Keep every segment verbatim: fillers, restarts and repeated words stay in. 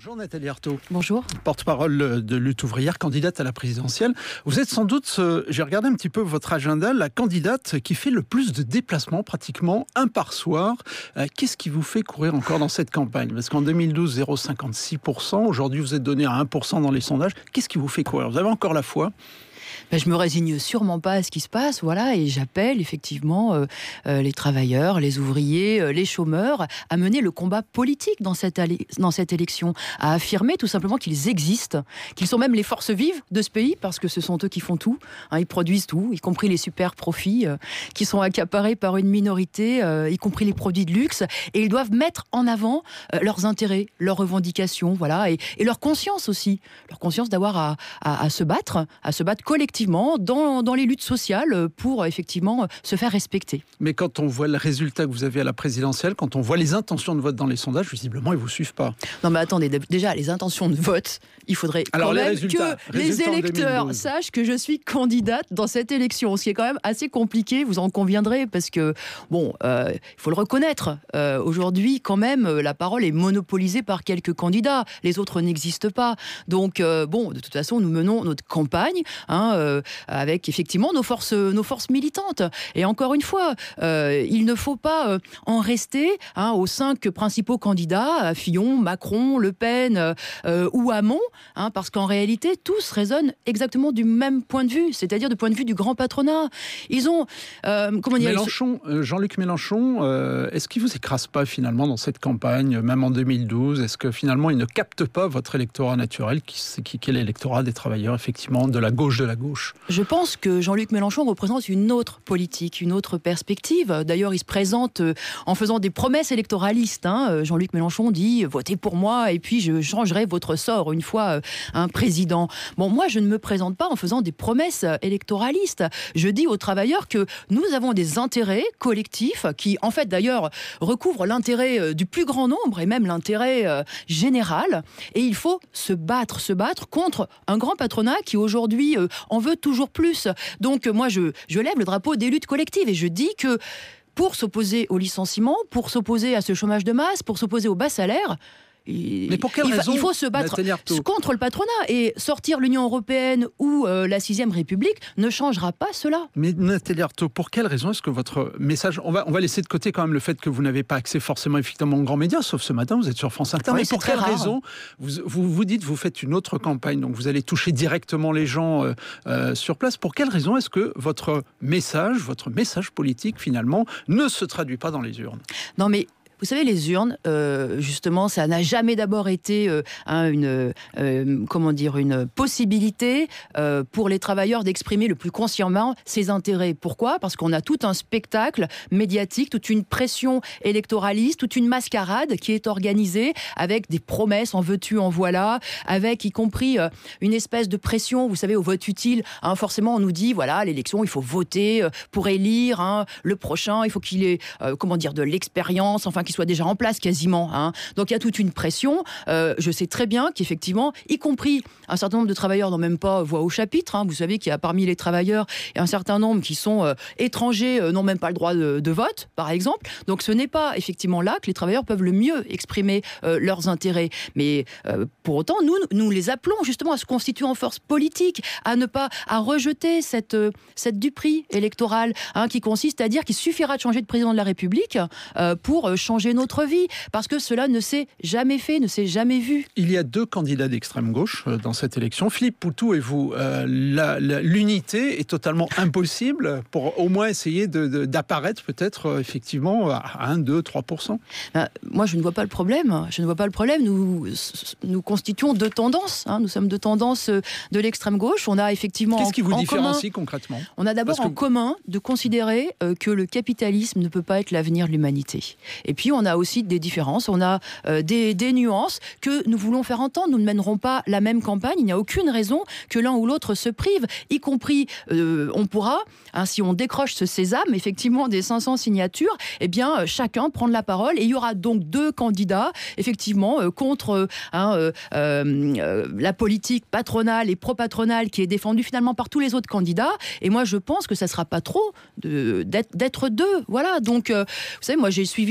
Bonjour Nathalie Arthaud. Bonjour. Porte-parole de Lutte ouvrière, candidate à la présidentielle. Vous êtes sans doute, euh, j'ai regardé un petit peu votre agenda, la candidate qui fait le plus de déplacements, pratiquement un par soir. Euh, qu'est-ce qui vous fait courir encore dans cette campagne? Parce qu'en deux mille douze, zéro virgule cinquante-six pour cent. Aujourd'hui, vous êtes donné à un pour cent dans les sondages. Qu'est-ce qui vous fait courir? Vous avez encore la foi? Ben, je me résigne sûrement pas à ce qui se passe, voilà, et j'appelle effectivement euh, euh, les travailleurs, les ouvriers, euh, les chômeurs à mener le combat politique dans cette, allé- dans cette élection, à affirmer tout simplement qu'ils existent, qu'ils sont même les forces vives de ce pays, parce que ce sont eux qui font tout, hein, ils produisent tout, y compris les super profits euh, qui sont accaparés par une minorité, euh, y compris les produits de luxe, et ils doivent mettre en avant euh, leurs intérêts, leurs revendications, voilà, et, et leur conscience aussi, leur conscience d'avoir à, à, à se battre, à se battre collectivement Dans, dans les luttes sociales pour effectivement se faire respecter. Mais quand on voit le résultat que vous avez à la présidentielle, quand on voit les intentions de vote dans les sondages, visiblement, ils ne vous suivent pas. Non mais attendez, déjà, les intentions de vote, il faudrait Alors, quand les même résultats, que résultats les électeurs sachent que je suis candidate dans cette élection, ce qui est quand même assez compliqué, vous en conviendrez, parce que, bon, euh, il faut le reconnaître, euh, aujourd'hui, quand même, la parole est monopolisée par quelques candidats, les autres n'existent pas. Donc, euh, bon, de toute façon, nous menons notre campagne, hein, euh, avec effectivement nos forces, nos forces militantes. Et encore une fois, euh, il ne faut pas euh, en rester hein, aux cinq principaux candidats, Fillon, Macron, Le Pen euh, ou Hamon, hein, parce qu'en réalité, tous résonnent exactement du même point de vue, c'est-à-dire du point de vue du grand patronat. Ils ont... Euh, comment dire, Mélenchon, euh, Jean-Luc Mélenchon, euh, est-ce qu'il ne vous écrase pas finalement dans cette campagne, même en deux mille douze? Est-ce que finalement il ne capte pas votre électorat naturel, qui, qui, qui est l'électorat des travailleurs, effectivement, de la gauche de la gauche? Je pense que Jean-Luc Mélenchon représente une autre politique, une autre perspective. D'ailleurs, il se présente en faisant des promesses électoralistes. Hein. Jean-Luc Mélenchon dit « Votez pour moi et puis je changerai votre sort une fois un président ». Bon, moi, je ne me présente pas en faisant des promesses électoralistes. Je dis aux travailleurs que nous avons des intérêts collectifs qui, en fait, d'ailleurs, recouvrent l'intérêt du plus grand nombre et même l'intérêt général. Et il faut se battre, se battre contre un grand patronat qui, aujourd'hui, en veut toujours plus. Donc moi je, je lève le drapeau des luttes collectives et je dis que pour s'opposer au licenciement, pour s'opposer à ce chômage de masse, pour s'opposer au bas salaire, Il, Mais pour quelle il, raison, il faut se battre contre le patronat et sortir l'Union européenne ou euh, la sixième République ne changera pas cela. Mais Nathalie Arthaud, pour quelle raison est-ce que votre message... On va, on va laisser de côté quand même le fait que vous n'avez pas accès forcément effectivement aux grands médias, sauf ce matin, vous êtes sur France Inter. Oui, mais pour quelle rare. raison vous, vous vous dites vous faites une autre campagne, donc vous allez toucher directement les gens euh, euh, sur place. Pour quelle raison est-ce que votre message, votre message politique finalement, ne se traduit pas dans les urnes? Non mais... Vous savez, les urnes, euh, justement, ça n'a jamais d'abord été euh, hein, une, euh, comment dire, une possibilité euh, pour les travailleurs d'exprimer le plus consciemment ses intérêts. Pourquoi ? Parce qu'on a tout un spectacle médiatique, toute une pression électoraliste, toute une mascarade qui est organisée avec des promesses, en veux-tu, en voilà, avec y compris euh, une espèce de pression, vous savez, au vote utile. Hein, forcément, on nous dit, voilà, l'élection, il faut voter pour élire hein, le prochain, il faut qu'il ait, euh, comment dire, de l'expérience, enfin, qu'il soit déjà en place quasiment. Hein. Donc il y a toute une pression. Euh, je sais très bien qu'effectivement, y compris un certain nombre de travailleurs n'ont même pas voix au chapitre. Hein. Vous savez qu'il y a parmi les travailleurs un certain nombre qui sont euh, étrangers, euh, n'ont même pas le droit de, de vote, par exemple. Donc ce n'est pas effectivement là que les travailleurs peuvent le mieux exprimer euh, leurs intérêts. Mais euh, pour autant, nous, nous les appelons justement à se constituer en force politique, à ne pas, à rejeter cette, euh, cette duperie électorale hein, qui consiste à dire qu'il suffira de changer de président de la République euh, pour euh, changer notre vie, parce que cela ne s'est jamais fait, ne s'est jamais vu. Il y a deux candidats d'extrême gauche dans cette élection. Philippe Poutou et vous, euh, la, la, l'unité est totalement impossible pour au moins essayer de, de, d'apparaître peut-être euh, effectivement à un, deux, trois pour cent. Ben, moi, je ne vois pas le problème. Je ne vois pas le problème. Nous, nous constituons deux tendances. Hein. Nous sommes deux tendances de l'extrême gauche. On a effectivement Qu'est-ce qui vous en différencie commun, concrètement ? On a d'abord que... en commun de considérer euh, que le capitalisme ne peut pas être l'avenir de l'humanité. Et puis, on a aussi des différences, on a euh, des, des nuances que nous voulons faire entendre. Nous ne mènerons pas la même campagne. Il n'y a aucune raison que l'un ou l'autre se prive, y compris, euh, on pourra, hein, si on décroche ce sésame, effectivement, des cinq cents signatures, eh bien, euh, chacun prendre la parole. Et il y aura donc deux candidats, effectivement, euh, contre euh, hein, euh, euh, la politique patronale et pro-patronale qui est défendue finalement par tous les autres candidats. Et moi, je pense que ça ne sera pas trop de, d'être, d'être deux. Voilà. Donc, euh, vous savez, moi, j'ai suivi les primaires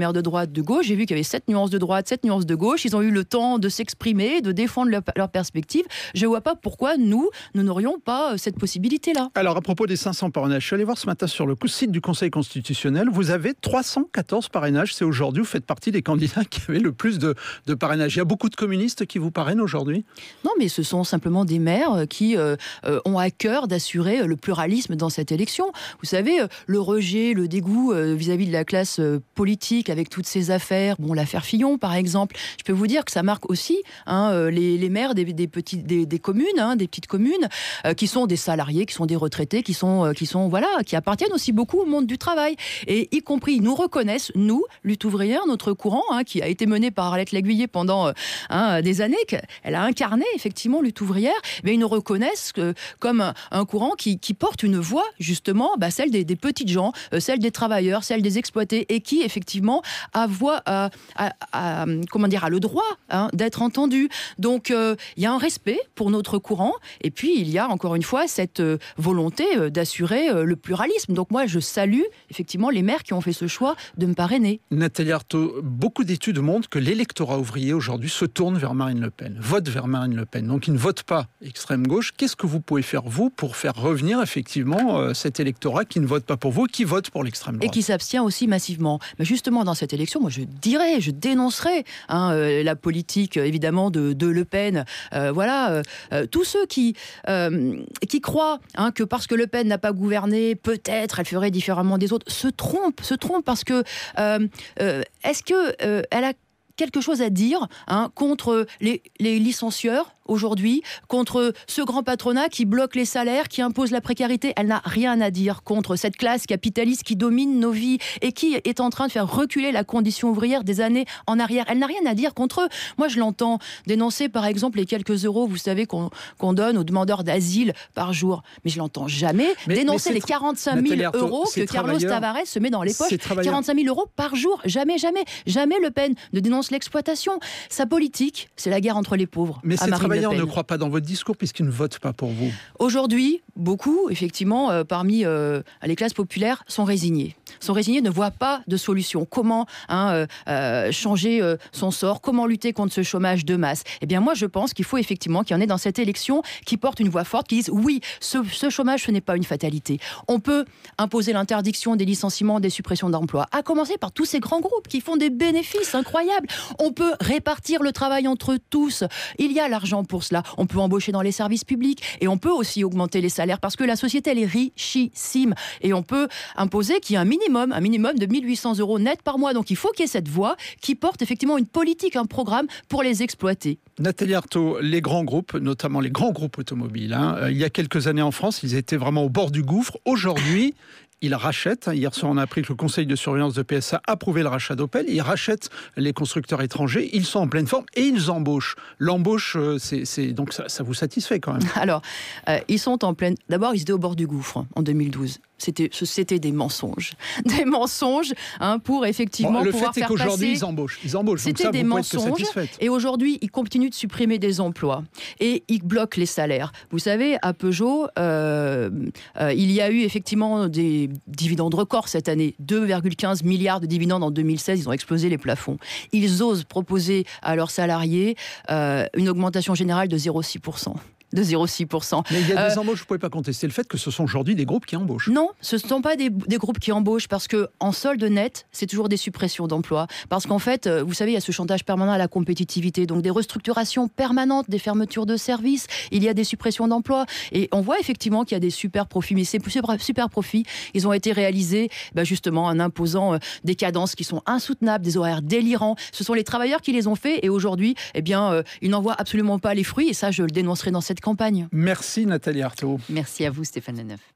maires de droite, de gauche. J'ai vu qu'il y avait sept nuances de droite, sept nuances de gauche. Ils ont eu le temps de s'exprimer, de défendre leur, leur perspective. Je ne vois pas pourquoi nous, nous n'aurions pas cette possibilité-là. Alors, à propos des cinq cents parrainages, je suis allé voir ce matin sur le site du Conseil constitutionnel. Vous avez trois cent quatorze parrainages. C'est aujourd'hui, vous faites partie des candidats qui avaient le plus de, de parrainages. Il y a beaucoup de communistes qui vous parrainent aujourd'hui ? Non, mais ce sont simplement des maires qui euh, euh, ont à cœur d'assurer le pluralisme dans cette élection. Vous savez, le rejet, le dégoût euh, vis-à-vis de la classe euh, politique avec toutes ces affaires, bon, l'affaire Fillon par exemple, je peux vous dire que ça marque aussi hein, euh, les, les maires des, des, petites, des, des communes, hein, des petites communes, euh, qui sont des salariés, qui sont des retraités, qui sont, euh, qui sont voilà, qui appartiennent aussi beaucoup au monde du travail. Et y compris, ils nous reconnaissent, nous, Lutte ouvrière, notre courant, hein, qui a été mené par Arlette Laguiller pendant euh, hein, des années, qu'elle a incarné effectivement Lutte ouvrière, mais ils nous reconnaissent que, comme un, un courant qui, qui porte une voix, justement, bah, celle des, des petites gens, euh, celle des travailleurs, celle des exploités, et qui, effectivement, a, voix, a, a, a, comment dire, a le droit hein, d'être entendu. Donc, il euh, y a un respect pour notre courant, et puis il y a, encore une fois, cette euh, volonté euh, d'assurer euh, le pluralisme. Donc, moi, je salue, effectivement, les maires qui ont fait ce choix de me parrainer. Nathalie Arthaud, beaucoup d'études montrent que l'électorat ouvrier, aujourd'hui, se tourne vers Marine Le Pen, vote vers Marine Le Pen. Donc, il ne vote pas extrême gauche. Qu'est-ce que vous pouvez faire, vous, pour faire revenir, effectivement, euh, cet électorat qui ne vote pas pour vous, qui vote pour l'extrême droite ? Et qui s'abstient aussi massivement. Mais justement, dans cette élection, moi, je dirais, je dénoncerais hein, euh, la politique, évidemment, de, de Le Pen. Euh, voilà, euh, euh, tous ceux qui, euh, qui croient hein, que parce que Le Pen n'a pas gouverné, peut-être elle ferait différemment des autres, se trompent, se trompent parce que euh, euh, est-ce que euh, elle a quelque chose à dire hein, contre les, les licencieurs aujourd'hui, contre ce grand patronat qui bloque les salaires, qui impose la précarité. Elle n'a rien à dire contre cette classe capitaliste qui domine nos vies et qui est en train de faire reculer la condition ouvrière des années en arrière. Elle n'a rien à dire contre eux. Moi, je l'entends dénoncer, par exemple, les quelques euros, vous savez, qu'on, qu'on donne aux demandeurs d'asile par jour. Mais je l'entends jamais mais, dénoncer mais les quarante-cinq mille Arthaud, euros que Carlos Tavares se met dans les poches. quarante-cinq mille euros par jour. Jamais, jamais. Jamais Le Pen ne dénonce l'exploitation. Sa politique, c'est la guerre entre les pauvres. Mais ces travailleurs ne croient pas dans votre discours puisqu'ils ne votent pas pour vous. Aujourd'hui, beaucoup, effectivement, euh, parmi euh, les classes populaires sont résignés. Sont résignés, ne voient pas de solution. Comment hein, euh, euh, changer euh, son sort ? Comment lutter contre ce chômage de masse ? Eh bien, moi, je pense qu'il faut effectivement qu'il y en ait dans cette élection qui portent une voix forte, qui disent oui, ce, ce chômage, ce n'est pas une fatalité. On peut imposer l'interdiction des licenciements, des suppressions d'emplois, à commencer par tous ces grands groupes qui font des bénéfices incroyables. On peut répartir le travail entre tous. Il y a l'argent pour cela. On peut embaucher dans les services publics et on peut aussi augmenter les salaires parce que la société, elle est richissime. Et on peut imposer qu'il y ait un minimum, un minimum de mille huit cents euros net par mois. Donc il faut qu'il y ait cette voix qui porte effectivement une politique, un programme pour les exploiter. Nathalie Arthaud, les grands groupes, notamment les grands groupes automobiles, hein, il y a quelques années en France, ils étaient vraiment au bord du gouffre. Aujourd'hui, ils rachètent. Hier soir, on a appris que le conseil de surveillance de P S A a approuvé le rachat d'Opel. Ils rachètent les constructeurs étrangers. Ils sont en pleine forme et ils embauchent. L'embauche, c'est, c'est donc ça, ça vous satisfait quand même. Alors, euh, ils sont en pleine. D'abord, ils étaient au bord du gouffre en deux mille douze. C'était, c'était des mensonges, des mensonges hein, pour effectivement bon, le pouvoir fait faire est qu'aujourd'hui passer... ils embauchent, ils embauchent. C'était donc ça, des vous pouvez être que mensonges. satisfaite. Et aujourd'hui, ils continuent de supprimer des emplois et ils bloquent les salaires. Vous savez, à Peugeot, euh, euh, il y a eu effectivement des dividendes records cette année, deux virgule quinze milliards de dividendes en deux mille seize. Ils ont explosé les plafonds. Ils osent proposer à leurs salariés euh, une augmentation générale de zéro virgule six pour cent. De zéro virgule six pour cent. Mais il y a des euh, embauches, vous ne pouvez pas contester le fait que ce sont aujourd'hui des groupes qui embauchent. Non, ce ne sont pas des, des groupes qui embauchent parce qu'en solde net, c'est toujours des suppressions d'emplois. Parce qu'en fait, vous savez, il y a ce chantage permanent à la compétitivité, donc des restructurations permanentes, des fermetures de services, il y a des suppressions d'emplois. Et on voit effectivement qu'il y a des super profits, mais ces super, super profits, ils ont été réalisés bah justement en imposant euh, des cadences qui sont insoutenables, des horaires délirants. Ce sont les travailleurs qui les ont faits et aujourd'hui, eh bien, euh, ils n'en voient absolument pas les fruits et ça, je le dénoncerai dans cette campagne. Merci Nathalie Arthaud. Merci à vous Stéphane Leneuf.